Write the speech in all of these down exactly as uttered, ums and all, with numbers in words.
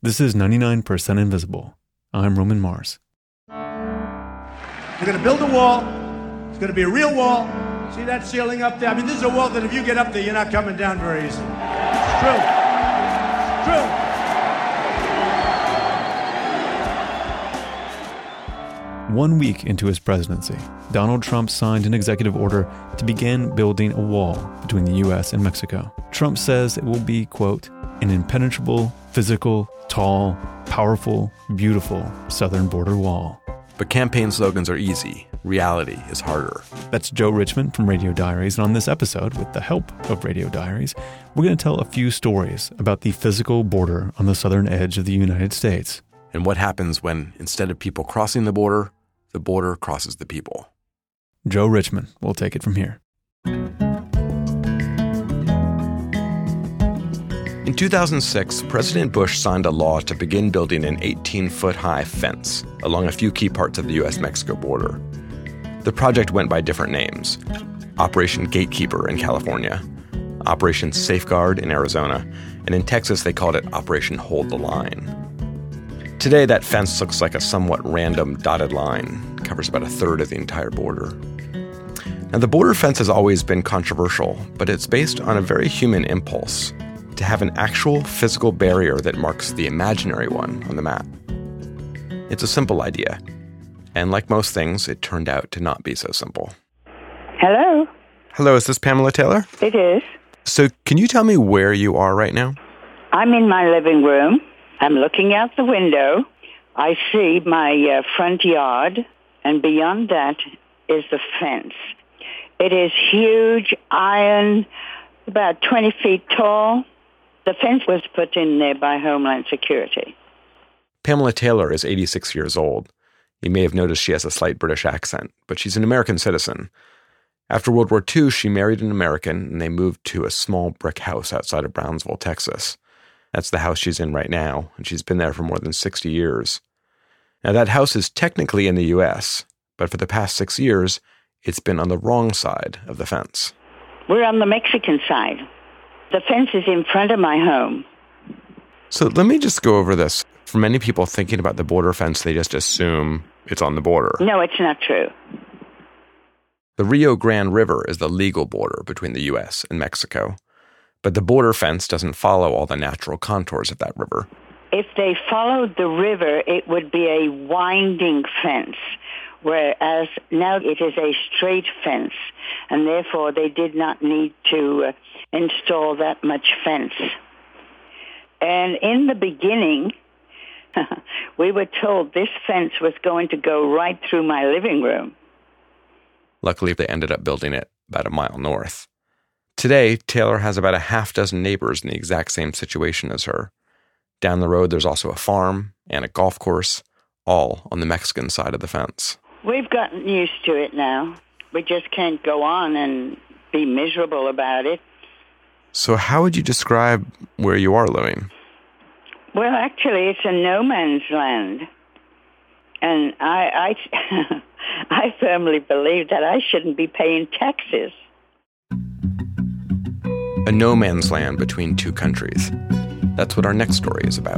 This is ninety-nine percent Invisible. I'm Roman Mars. We're going to build a wall. It's going to be a real wall. See that ceiling up there? I mean, this is a wall that if you get up there, you're not coming down very easily. It's true. It's true. One week into his presidency, Donald Trump signed an executive order to begin building a wall between the U S and Mexico. Trump says it will be, quote, an impenetrable, physical, tall, powerful, beautiful southern border wall. But campaign slogans are easy. Reality is harder. That's Joe Richmond from Radio Diaries. And on this episode, with the help of Radio Diaries, we're going to tell a few stories about the physical border on the southern edge of the United States. And what happens when, instead of people crossing the border, the border crosses the people. Joe Richmond will take it from here. In two thousand six, President Bush signed a law to begin building an eighteen-foot-high fence along a few key parts of the U S Mexico border. The project went by different names: Operation Gatekeeper in California, Operation Safeguard in Arizona, and in Texas they called it Operation Hold the Line. Today, that fence looks like a somewhat random dotted line. It covers about a third of the entire border. Now, the border fence has always been controversial, but it's based on a very human impulse: to have an actual physical barrier that marks the imaginary one on the map. It's a simple idea, and like most things, it turned out to not be so simple. Hello? Hello, is this Pamela Taylor? It is. So can you tell me where you are right now? I'm in my living room. I'm looking out the window. I see my uh, front yard, and beyond that is the fence. It is huge, iron, about twenty feet tall. The fence was put in there by Homeland Security. Pamela Taylor is eighty-six years old. You may have noticed she has a slight British accent, but she's an American citizen. After World War Two, she married an American, and they moved to a small brick house outside of Brownsville, Texas. That's the house she's in right now, and she's been there for more than sixty years. Now, that house is technically in the U S, but for the past six years, it's been on the wrong side of the fence. We're on the Mexican side. The fence is in front of my home. So let me just go over this. For many people thinking about the border fence, they just assume it's on the border. No, it's not true. The Rio Grande River is the legal border between the U S and Mexico. But the border fence doesn't follow all the natural contours of that river. If they followed the river, it would be a winding fence, whereas now it is a straight fence, and therefore they did not need to uh, install that much fence. And in the beginning, we were told this fence was going to go right through my living room. Luckily, they ended up building it about a mile north. Today, Taylor has about a half dozen neighbors in the exact same situation as her. Down the road, there's also a farm and a golf course, all on the Mexican side of the fence. We've gotten used to it now. We just can't go on and be miserable about it. So how would you describe where you are living? Well, actually, it's a no man's land. And I, I, I firmly believe that I shouldn't be paying taxes. A no man's land between two countries. That's what our next story is about.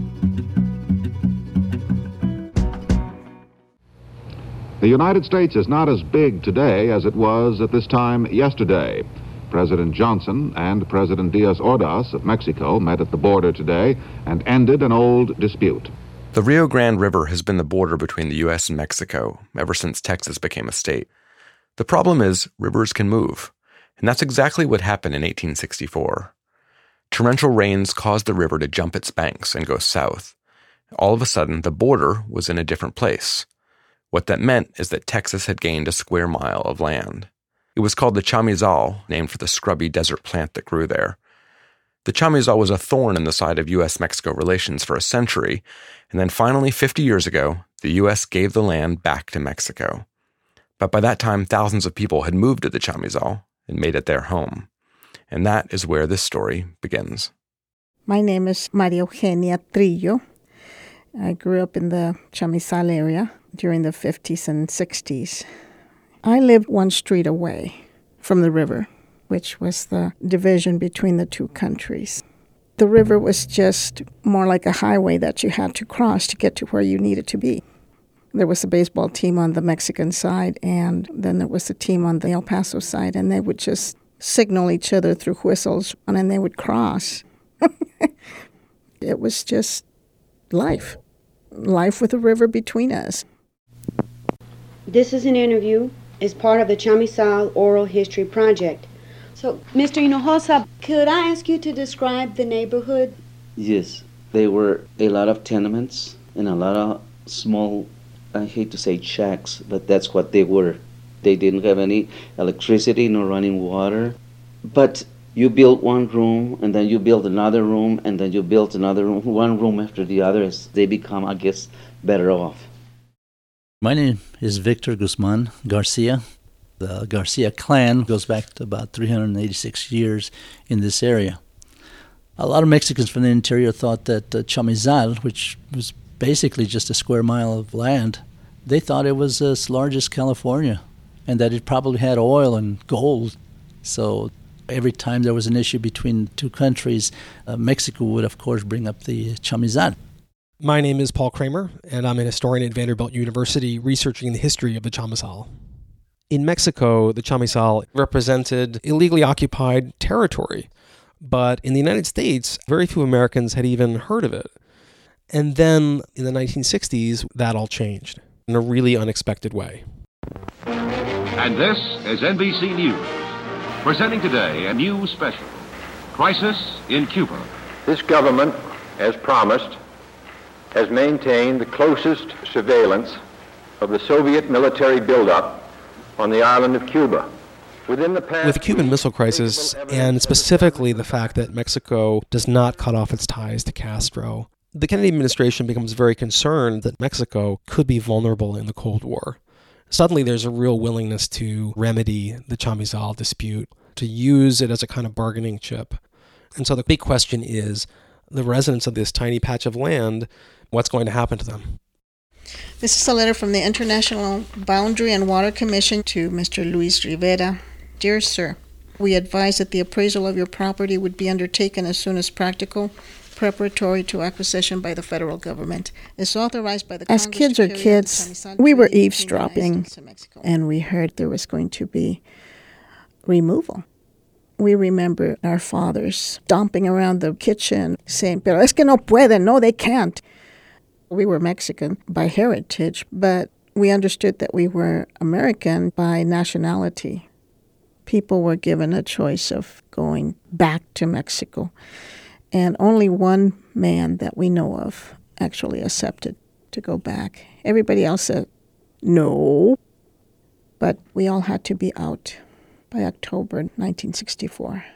The United States is not as big today as it was at this time yesterday. President Johnson and President Diaz Ordaz of Mexico met at the border today and ended an old dispute. The Rio Grande River has been the border between the U S and Mexico ever since Texas became a state. The problem is rivers can move, and that's exactly what happened in eighteen sixty-four. Torrential rains caused the river to jump its banks and go south. All of a sudden, the border was in a different place. What that meant is that Texas had gained a square mile of land. It was called the chamizal, named for the scrubby desert plant that grew there. The chamizal was a thorn in the side of U S Mexico relations for a century, and then finally, fifty years ago, the U S gave the land back to Mexico. But by that time, thousands of people had moved to the chamizal and made it their home. And that is where this story begins. My name is Maria Eugenia Trillo. I grew up in the Chamizal area during the fifties and sixties. I lived one street away from the river, which was the division between the two countries. The river was just more like a highway that you had to cross to get to where you needed to be. There was a baseball team on the Mexican side, and then there was a team on the El Paso side, and they would just signal each other through whistles, and then they would cross. It was just life. Life with a river between us. This is an interview as part of the Chamizal Oral History Project. So, Mister Hinojosa, could I ask you to describe the neighborhood? Yes, there were a lot of tenements and a lot of small, I hate to say shacks, but that's what they were. They didn't have any electricity nor running water. But you built one room, and then you built another room, and then you built another room, one room after the other, as they become, I guess, better off. My name is Victor Guzman Garcia. The Garcia clan goes back to about three hundred eighty-six years in this area. A lot of Mexicans from the interior thought that uh, Chamizal, which was basically just a square mile of land, they thought it was as large as California, and that it probably had oil and gold. So every time there was an issue between two countries, uh, Mexico would, of course, bring up the Chamizal. My name is Paul Kramer, and I'm an historian at Vanderbilt University researching the history of the Chamizal. In Mexico, the Chamizal represented illegally occupied territory, but in the United States, very few Americans had even heard of it. And then in the nineteen sixties, that all changed in a really unexpected way. And this is N B C News, presenting today a new special, Crisis in Cuba. This government, as promised, has maintained the closest surveillance of the Soviet military buildup on the island of Cuba. Within the past With the Cuban Missile Crisis, and specifically the fact that Mexico does not cut off its ties to Castro, the Kennedy administration becomes very concerned that Mexico could be vulnerable in the Cold War. Suddenly there's a real willingness to remedy the Chamizal dispute, to use it as a kind of bargaining chip. And so the big question is, the residents of this tiny patch of land, what's going to happen to them? This is a letter from the International Boundary and Water Commission to Mister Luis Rivera. Dear Sir, we advise that the appraisal of your property would be undertaken as soon as practical, preparatory to acquisition by the federal government. It's authorized by the As Congress kids to are carry kids, out the Chamizal we were Treaty between the United eavesdropping, States and Mexico. and we heard there was going to be removal. We remember our fathers stomping around the kitchen saying, pero es que no pueden, no, they can't. We were Mexican by heritage, but we understood that we were American by nationality. People were given a choice of going back to Mexico, and only one man that we know of actually accepted to go back. Everybody else said no, but we all had to be out by October nineteen sixty-four.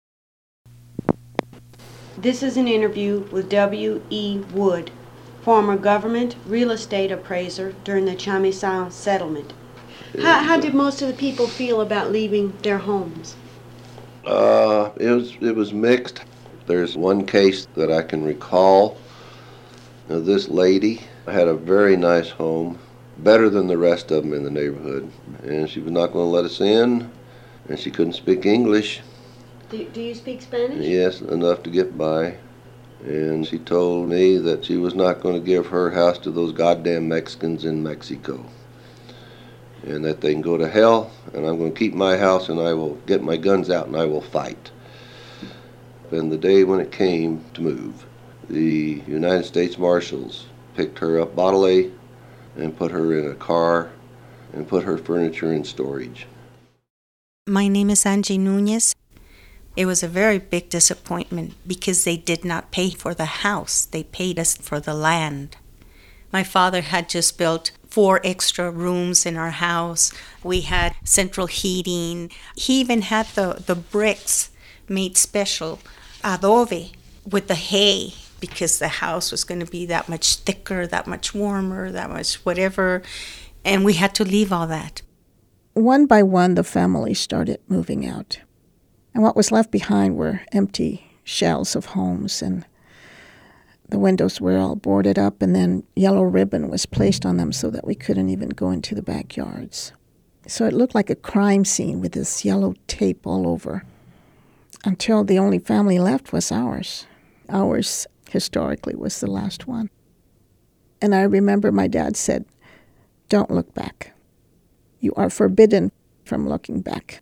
This is an interview with W E Wood, former government real estate appraiser during the Chamizal settlement. How, how did most of the people feel about leaving their homes? Uh, it was it was mixed. There's one case that I can recall. Now, this lady had a very nice home, better than the rest of them in the neighborhood, and she was not going to let us in, and she couldn't speak English. Do, do you speak Spanish? Yes, enough to get by. And she told me that she was not going to give her house to those goddamn Mexicans in Mexico, and that they can go to hell, and I'm going to keep my house, and I will get my guns out, and I will fight. And the day when it came to move, the United States Marshals picked her up bodily and put her in a car and put her furniture in storage. My name is Angie Nunez. It was a very big disappointment because they did not pay for the house. They paid us for the land. My father had just built four extra rooms in our house. We had central heating. He even had the, the bricks made special, adobe, with the hay, because the house was going to be that much thicker, that much warmer, that much whatever. And we had to leave all that. One by one, the family started moving out. And what was left behind were empty shells of homes, and the windows were all boarded up, and then yellow ribbon was placed on them so that we couldn't even go into the backyards. So it looked like a crime scene with this yellow tape all over, until the only family left was ours. Ours, historically, was the last one. And I remember my dad said, "Don't look back. You are forbidden from looking back."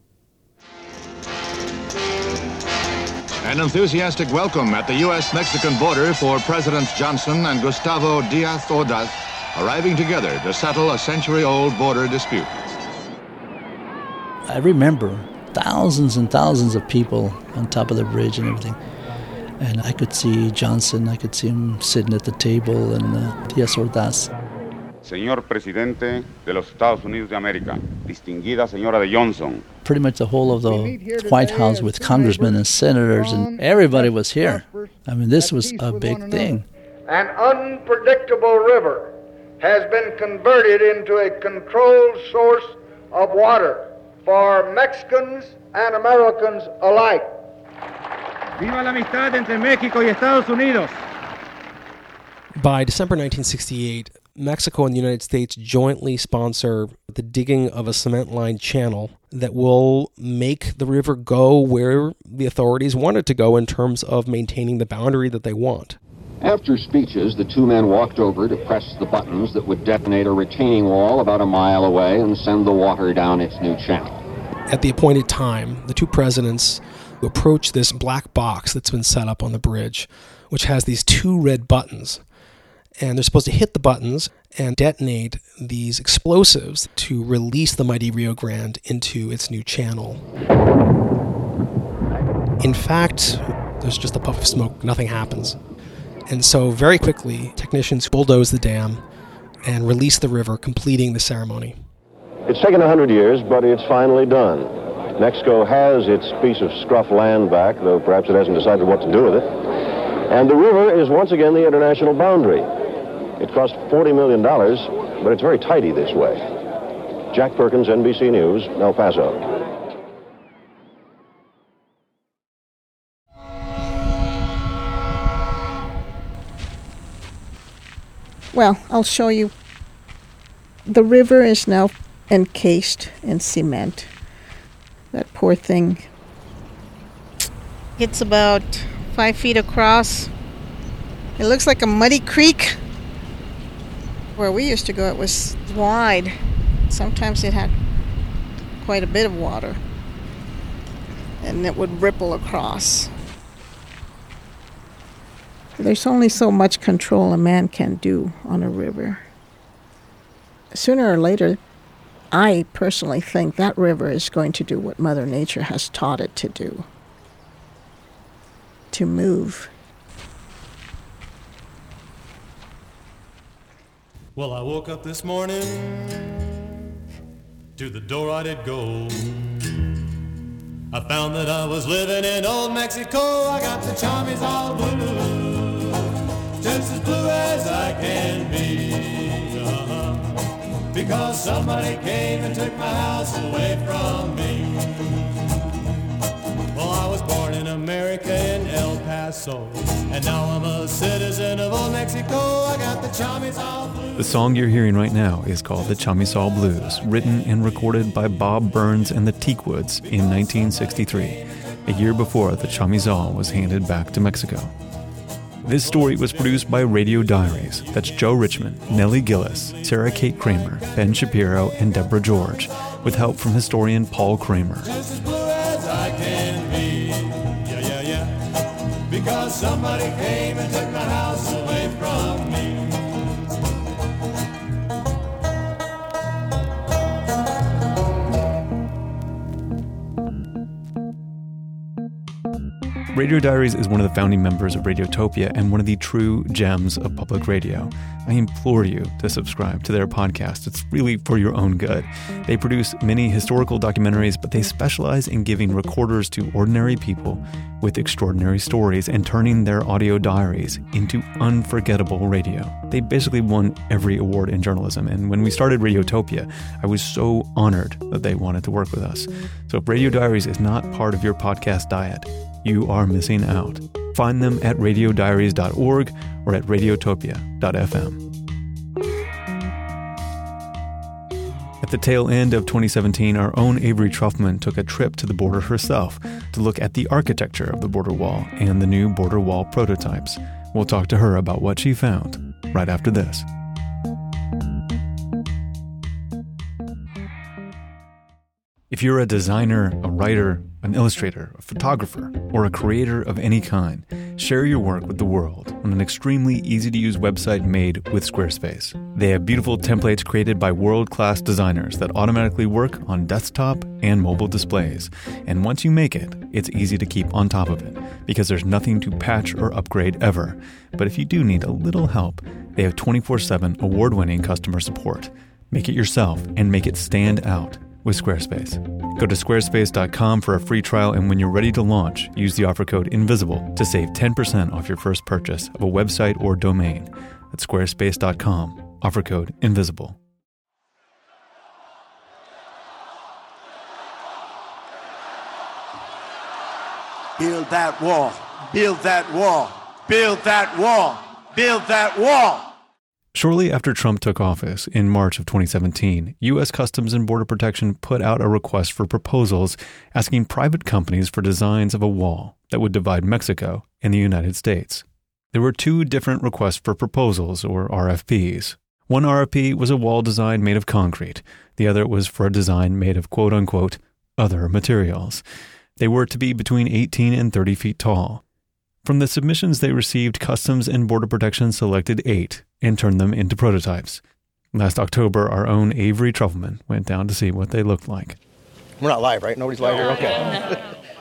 An enthusiastic welcome at the U S Mexican border for Presidents Johnson and Gustavo Diaz Ordaz, arriving together to settle a century-old border dispute. I remember thousands and thousands of people on top of the bridge and everything. And I could see Johnson, I could see him sitting at the table, and uh, Diaz Ordaz. Señor Presidente de los Estados Unidos de América, distinguida señora de Johnson. Pretty much the whole of the White House with congressmen and senators, and everybody was here. I mean, this was a big thing. An unpredictable river has been converted into a controlled source of water for Mexicans and Americans alike. Viva la amistad entre México y Estados Unidos. By December nineteen sixty-eight, Mexico and the United States jointly sponsor the digging of a cement-lined channel that will make the river go where the authorities want it to go in terms of maintaining the boundary that they want. After speeches, the two men walked over to press the buttons that would detonate a retaining wall about a mile away and send the water down its new channel. At the appointed time, the two presidents approach this black box that's been set up on the bridge, which has these two red buttons. And they're supposed to hit the buttons and detonate these explosives to release the mighty Rio Grande into its new channel. In fact, there's just a puff of smoke. Nothing happens. And so very quickly, technicians bulldoze the dam and release the river, completing the ceremony. It's taken one hundred years, but it's finally done. Mexico has its piece of scruff land back, though perhaps it hasn't decided what to do with it. And the river is once again the international boundary. It cost forty million dollars, but it's very tidy this way. Jack Perkins, N B C News, El Paso. Well, I'll show you. The river is now encased in cement. That poor thing. It's about five feet across. It looks like a muddy creek. Where we used to go, it was wide. Sometimes it had quite a bit of water. And it would ripple across. There's only so much control a man can do on a river. Sooner or later, I personally think that river is going to do what Mother Nature has taught it to do. To move. Well, I woke up this morning, to the door I did go. I found that I was living in old Mexico. I got the chommies all blue, just as blue as I can be. Uh-huh. Because somebody came and took my house away from me. Well, I was born in America in El Paso, and now I'm a citizen of old Mexico. I got the chommies all blue. The song you're hearing right now is called the Chamizal Blues, written and recorded by Bob Burns and the Teakwoods in nineteen sixty-three, a year before the Chamizal was handed back to Mexico. This story was produced by Radio Diaries. That's Joe Richmond, Nellie Gillis, Sarah Kate Kramer, Ben Shapiro, and Deborah George, with help from historian Paul Kramer. Just as blue as I can be. Yeah, yeah, yeah. Because somebody came and took my house away from me. Radio Diaries is one of the founding members of Radiotopia and one of the true gems of public radio. I implore you to subscribe to their podcast. It's really for your own good. They produce many historical documentaries, but they specialize in giving recorders to ordinary people with extraordinary stories and turning their audio diaries into unforgettable radio. They basically won every award in journalism, and when we started Radiotopia, I was so honored that they wanted to work with us. So if Radio Diaries is not part of your podcast diet, you are missing out. Find them at radio diaries dot org or at radiotopia dot f m. At the tail end of twenty seventeen, our own Avery Trufelman took a trip to the border herself to look at the architecture of the border wall and the new border wall prototypes. We'll talk to her about what she found right after this. If you're a designer, a writer, an illustrator, a photographer, or a creator of any kind, share your work with the world on an extremely easy-to-use website made with Squarespace. They have beautiful templates created by world-class designers that automatically work on desktop and mobile displays. And once you make it, it's easy to keep on top of it because there's nothing to patch or upgrade ever. But if you do need a little help, they have twenty-four seven award-winning customer support. Make it yourself and make it stand out with Squarespace. Go to squarespace dot com for a free trial, and when you're ready to launch, use the offer code INVISIBLE to save ten percent off your first purchase of a website or domain. That's squarespace dot com, offer code INVISIBLE. Build that wall, build that wall, build that wall, build that wall. Shortly after Trump took office in March of twenty seventeen, U S Customs and Border Protection put out a request for proposals asking private companies for designs of a wall that would divide Mexico and the United States. There were two different requests for proposals, or R F Ps. One R F P was a wall design made of concrete. The other was for a design made of quote-unquote other materials. They were to be between eighteen and thirty feet tall. From the submissions they received, Customs and Border Protection selected eight and turned them into prototypes. Last October, our own Avery Trufelman went down to see what they looked like. We're not live, right? Nobody's live here? Okay.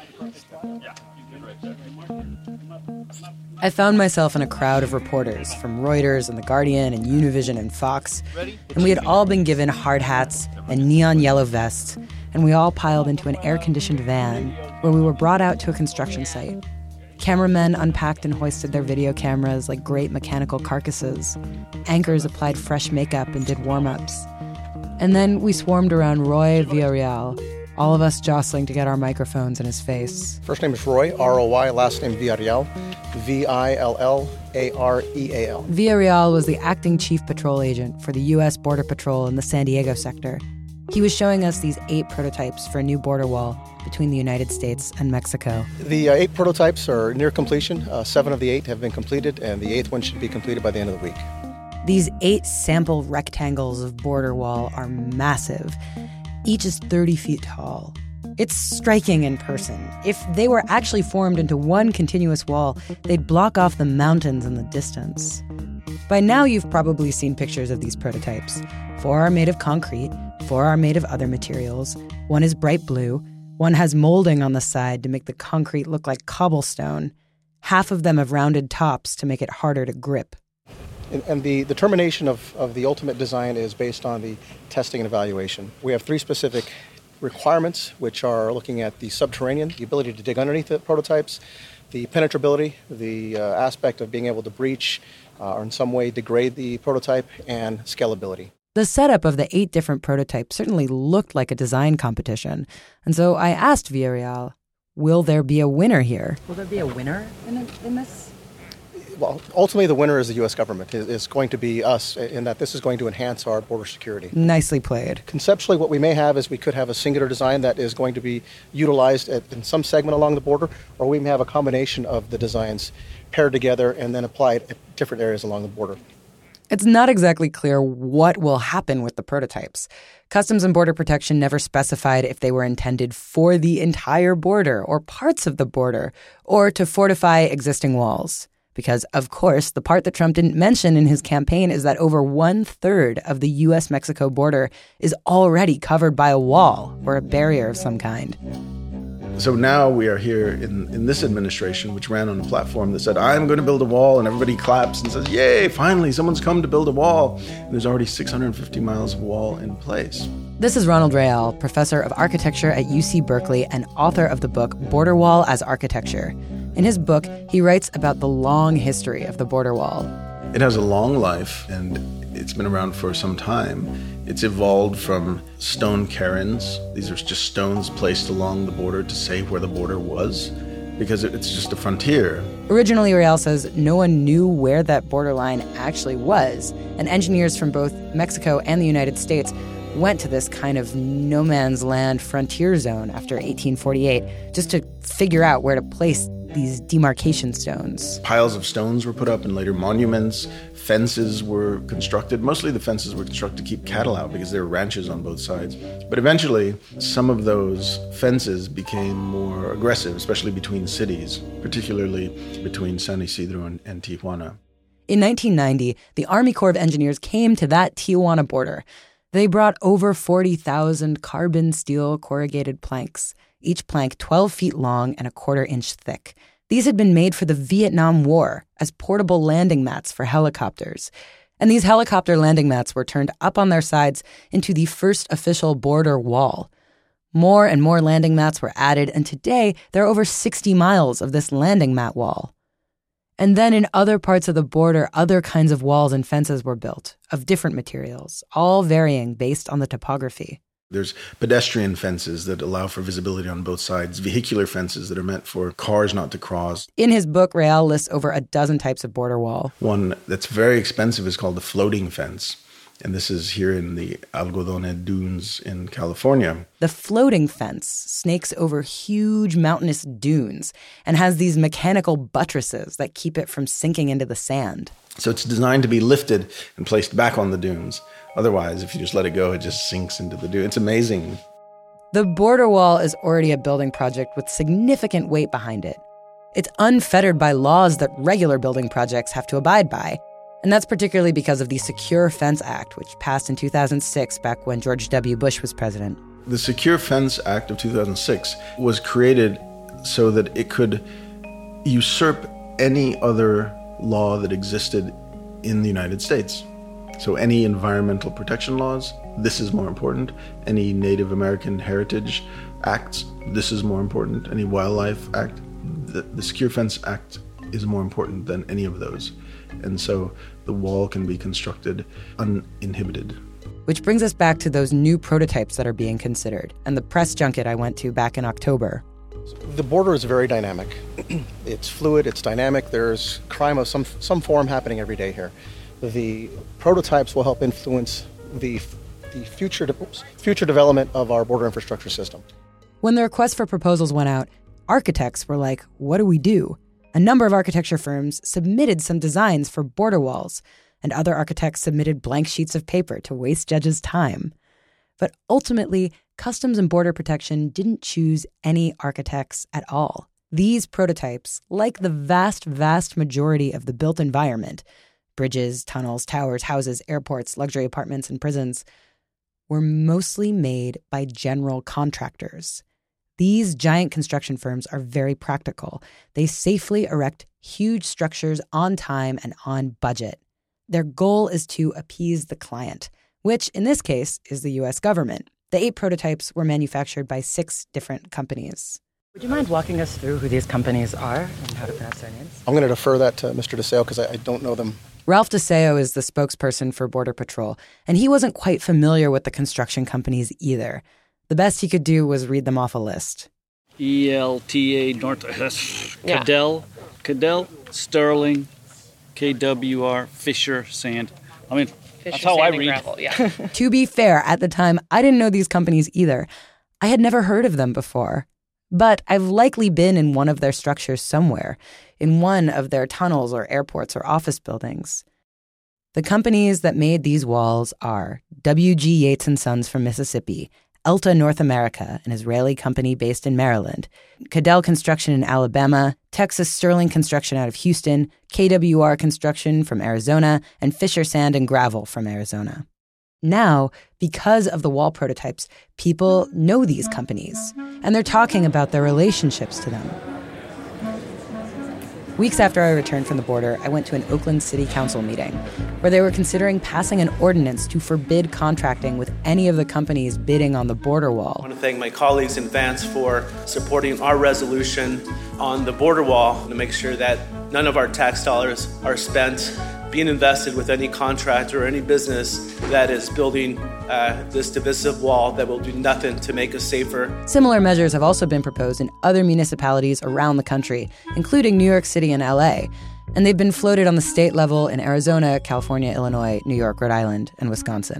I found myself in a crowd of reporters from Reuters and The Guardian and Univision and Fox, and we had all been given hard hats and neon yellow vests, and we all piled into an air-conditioned van where we were brought out to a construction site. Cameramen unpacked and hoisted their video cameras like great mechanical carcasses. Anchors applied fresh makeup and did warm-ups. And then we swarmed around Roy Villarreal, all of us jostling to get our microphones in his face. First name is Roy, R O Y, last name Villarreal, V I L L A R E A L. Villarreal was the acting chief patrol agent for the U S Border Patrol in the San Diego sector. He was showing us these eight prototypes for a new border wall between the United States and Mexico. The uh, eight prototypes are near completion. Uh, seven of the eight have been completed, and the eighth one should be completed by the end of the week. These eight sample rectangles of border wall are massive. Each is thirty feet tall. It's striking in person. If they were actually formed into one continuous wall, they'd block off the mountains in the distance. By now, you've probably seen pictures of these prototypes. Four are made of concrete, four are made of other materials, one is bright blue, one has molding on the side to make the concrete look like cobblestone. Half of them have rounded tops to make it harder to grip. And, and the determination of, of the ultimate design is based on the testing and evaluation. We have three specific requirements, which are looking at the subterranean, the ability to dig underneath the prototypes, the penetrability, the uh, aspect of being able to breach uh, or in some way degrade the prototype, and scalability. The setup of the eight different prototypes certainly looked like a design competition. And so I asked Villarreal, will there be a winner here? Will there be a winner in, in this? Well, ultimately the winner is the U S government. It is going to be us, in that this is going to enhance our border security. Nicely played. Conceptually, what we may have is we could have a singular design that is going to be utilized at, in some segment along the border, or we may have a combination of the designs paired together and then applied at different areas along the border. It's not exactly clear what will happen with the prototypes. Customs and Border Protection never specified if they were intended for the entire border or parts of the border, or to fortify existing walls. Because, of course, the part that Trump didn't mention in his campaign is that over one-third of the U S Mexico border is already covered by a wall or a barrier of some kind. So now we are here in, in this administration, which ran on a platform that said, I'm going to build a wall, and everybody claps and says, yay, finally, someone's come to build a wall. And there's already six hundred fifty miles of wall in place. This is Ronald Real, professor of architecture at U C Berkeley and author of the book Border Wall as Architecture. In his book, he writes about the long history of the border wall. It has a long life, and it's been around for some time. It's evolved from stone cairns. These are just stones placed along the border to say where the border was, because it's just a frontier. Originally, Real says no one knew where that borderline actually was, and engineers from both Mexico and the United States went to this kind of no man's land frontier zone after eighteen forty-eight just to figure out where to place these demarcation stones. Piles of stones were put up and later monuments. Fences were constructed. Mostly the fences were constructed to keep cattle out because there were ranches on both sides. But eventually, some of those fences became more aggressive, especially between cities, particularly between San Isidro and, and Tijuana. In nineteen ninety, the Army Corps of Engineers came to that Tijuana border. They brought over forty thousand carbon steel corrugated planks, each plank twelve feet long and a quarter inch thick. These had been made for the Vietnam War as portable landing mats for helicopters. And these helicopter landing mats were turned up on their sides into the first official border wall. More and more landing mats were added, and today there are over sixty miles of this landing mat wall. And then in other parts of the border, other kinds of walls and fences were built, of different materials, all varying based on the topography. There's pedestrian fences that allow for visibility on both sides, vehicular fences that are meant for cars not to cross. In his book, Real lists over a dozen types of border wall. One that's very expensive is called the floating fence. And this is here in the Algodone Dunes in California. The floating fence snakes over huge mountainous dunes and has these mechanical buttresses that keep it from sinking into the sand. So it's designed to be lifted and placed back on the dunes. Otherwise, if you just let it go, it just sinks into the dune. It's amazing. The border wall is already a building project with significant weight behind it. It's unfettered by laws that regular building projects have to abide by. And that's particularly because of the Secure Fence Act, which passed in two thousand six, back when George W. Bush was president. The Secure Fence Act of two thousand six was created so that it could usurp any other law that existed in the United States. So any environmental protection laws, this is more important. Any Native American Heritage Acts, this is more important. Any Wildlife Act, the, the Secure Fence Act is more important than any of those. And so the wall can be constructed uninhibited. Which brings us back to those new prototypes that are being considered, and the press junket I went to back in October. The border is very dynamic. It's fluid, it's dynamic. There's crime of some some form happening every day here. The prototypes will help influence the the future de- oops, future development of our border infrastructure system. When the request for proposals went out, architects were like, what do we do? A number of architecture firms submitted some designs for border walls, and other architects submitted blank sheets of paper to waste judges' time. But ultimately, Customs and Border Protection didn't choose any architects at all. These prototypes, like the vast, vast majority of the built environment, bridges, tunnels, towers, houses, airports, luxury apartments, and prisons, were mostly made by general contractors. These giant construction firms are very practical. They safely erect huge structures on time and on budget. Their goal is to appease the client, which in this case is the U S government. The eight prototypes were manufactured by six different companies. Would you mind walking us through who these companies are and how to pronounce their names? I'm going to defer that to Mister DeSeo because I, I don't know them. Ralph DeSeo is the spokesperson for Border Patrol, and he wasn't quite familiar with the construction companies either. The best he could do was read them off a list. E L T A North, Yeah. Cadell, Cadell, Sterling, K W R, Fisher, Sand. I mean, that's how I read. Gravel, yeah. To be fair, at the time, I didn't know these companies either. I had never heard of them before. But I've likely been in one of their structures somewhere, in one of their tunnels or airports or office buildings. The companies that made these walls are W G Yates and Sons from Mississippi, Elta North America, an Israeli company based in Maryland, Cadell Construction in Alabama, Texas Sterling Construction out of Houston, K W R Construction from Arizona, and Fisher Sand and Gravel from Arizona. Now, because of the wall prototypes, people know these companies, and they're talking about their relationships to them. Weeks after I returned from the border, I went to an Oakland City Council meeting where they were considering passing an ordinance to forbid contracting with any of the companies bidding on the border wall. I want to thank my colleagues in Vance for supporting our resolution on the border wall to make sure that none of our tax dollars are spent being invested with any contractor or any business that is building uh, this divisive wall that will do nothing to make us safer. Similar measures have also been proposed in other municipalities around the country, including New York City and L A, and they've been floated on the state level in Arizona, California, Illinois, New York, Rhode Island, and Wisconsin.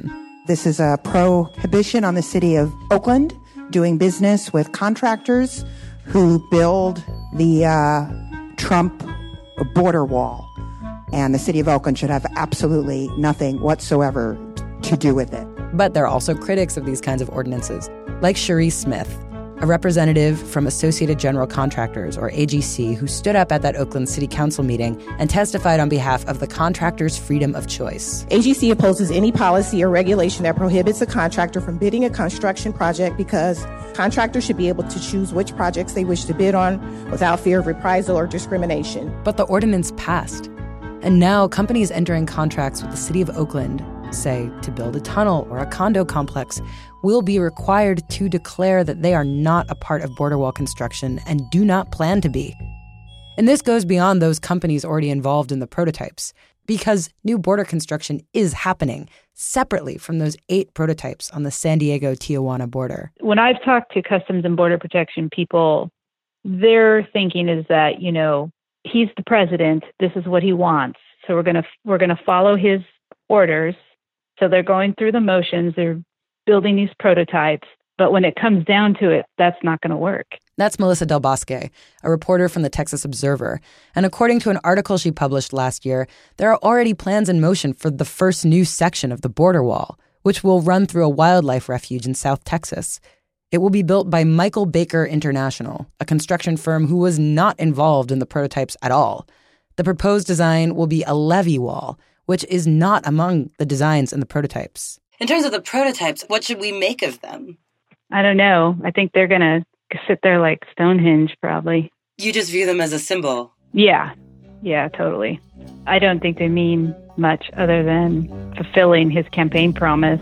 This is a prohibition on the city of Oakland doing business with contractors who build the uh, Trump border wall. And the city of Oakland should have absolutely nothing whatsoever to do with it. But there are also critics of these kinds of ordinances, like Cherie Smith, a representative from Associated General Contractors, or A G C, who stood up at that Oakland City Council meeting and testified on behalf of the contractors' freedom of choice. A G C opposes any policy or regulation that prohibits a contractor from bidding a construction project because contractors should be able to choose which projects they wish to bid on without fear of reprisal or discrimination. But the ordinance passed. And now companies entering contracts with the city of Oakland, say to build a tunnel or a condo complex, will be required to declare that they are not a part of border wall construction and do not plan to be. And this goes beyond those companies already involved in the prototypes, because new border construction is happening separately from those eight prototypes on the San Diego-Tijuana border. When I've talked to Customs and Border Protection people, their thinking is that, you know, he's the president, this is what he wants, so we're going to we're going to follow his orders. So they're going through the motions, they're building these prototypes, but when it comes down to it, that's not going to work. That's Melissa Del Bosque, a reporter from the Texas Observer. And according to an article she published last year, there are already plans in motion for the first new section of the border wall, which will run through a wildlife refuge in South Texas. It will be built by Michael Baker International, a construction firm who was not involved in the prototypes at all. The proposed design will be a levee wall, which is not among the designs in the prototypes. In terms of the prototypes, what should we make of them? I don't know. I think they're going to sit there like Stonehenge, probably. You just view them as a symbol? Yeah. Yeah, totally. I don't think they mean much other than fulfilling his campaign promise.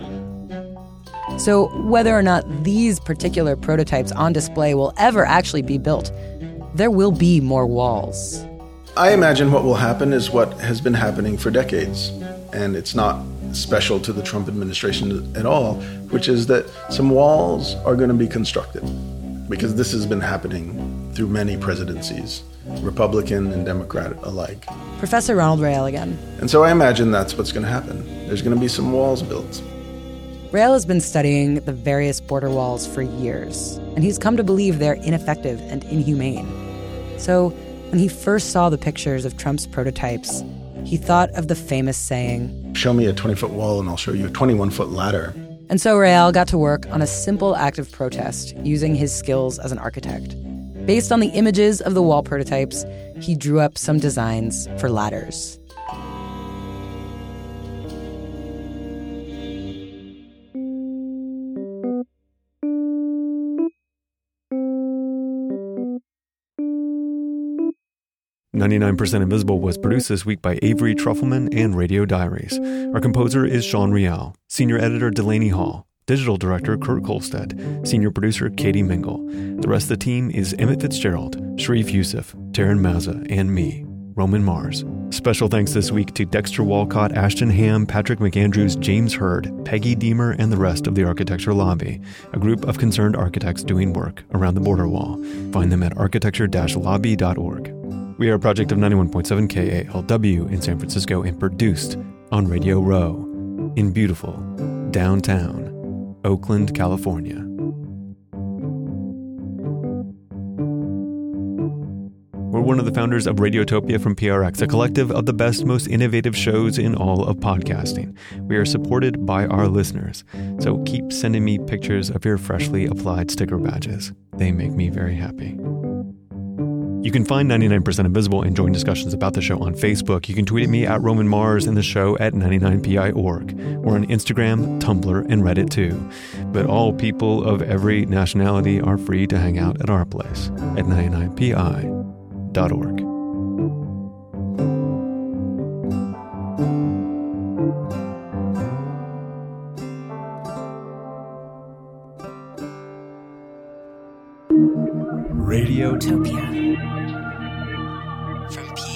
So whether or not these particular prototypes on display will ever actually be built, there will be more walls. I imagine what will happen is what has been happening for decades, and it's not special to the Trump administration at all, which is that some walls are going to be constructed, because this has been happening through many presidencies, Republican and Democrat alike. Professor Ronald Rael again. And so I imagine that's what's going to happen. There's going to be some walls built. Rael has been studying the various border walls for years, and he's come to believe they're ineffective and inhumane. So when he first saw the pictures of Trump's prototypes, he thought of the famous saying, "Show me a twenty-foot wall and I'll show you a twenty-one-foot ladder." And so Rael got to work on a simple act of protest using his skills as an architect. Based on the images of the wall prototypes, he drew up some designs for ladders. ninety-nine percent Invisible was produced this week by Avery Trufelman and Radio Diaries. Our composer is Sean Rial, senior editor Delaney Hall, digital director Kurt Kolstad, senior producer Katie Mingle. The rest of the team is Emmett Fitzgerald, Sharif Youssef, Taryn Mazza, and me, Roman Mars. Special thanks this week to Dexter Walcott, Ashton Ham, Patrick McAndrews, James Hurd, Peggy Deemer, and the rest of the Architecture Lobby, a group of concerned architects doing work around the border wall. Find them at architecture dash lobby dot org. We are a project of ninety-one point seven K A L W in San Francisco and produced on Radio Row in beautiful downtown Oakland, California. We're one of the founders of Radiotopia from P R X, a collective of the best, most innovative shows in all of podcasting. We are supported by our listeners, so keep sending me pictures of your freshly applied sticker badges. They make me very happy. You can find ninety-nine percent Invisible and join discussions about the show on Facebook. You can tweet at me at Roman Mars and the show at ninety-nine P I org. We're on Instagram, Tumblr, and Reddit too. But all people of every nationality are free to hang out at our place at ninety-nine P I dot org. Radiotopia. From P